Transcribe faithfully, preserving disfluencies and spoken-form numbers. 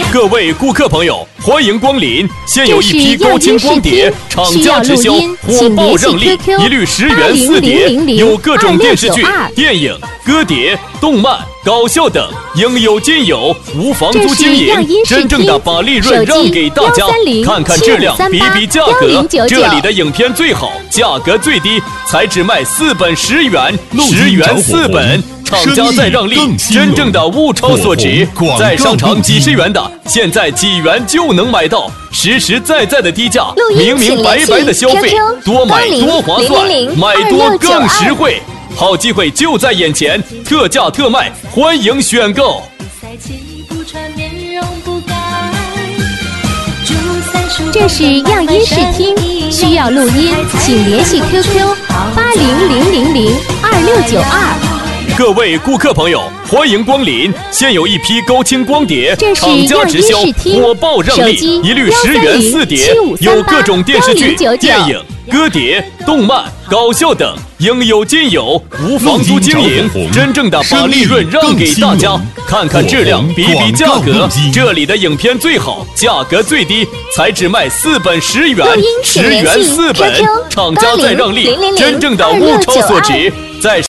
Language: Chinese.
各位顾客朋友，欢迎光临！现有一批高清光碟，厂家直销，火爆让利，一律十元四碟，有各种电视剧、电影、歌碟、动漫、搞笑等，应有尽有，无房租经营，真正的把利润让给大家。看看质量，比比价格，这里的影片最好，价格最低，才只卖四本十元，十元四本。厂家在让利，真正的物超所值，在商场几十元的，现在几元就能买到，实实在在的低价，明明白白的消费，多买多划算，买多更实惠，好机会就在眼前，特价特卖，欢迎选购。 这是样音视听，需要录音，请联系 Q Q 八零零零零二六九二。 各位顾客朋友，欢迎光临！现有一批高清光碟，厂家直销，火爆让利，一律十元四碟，有各种电视剧、电影、歌碟、动漫、搞笑等，应有尽有，无房租经营，真正的把利润让给大家。看看质量，比比价格，这里的影片最好，价格最低，才只卖四本十元，十元四本，厂家在让利，真正的物超所值，在。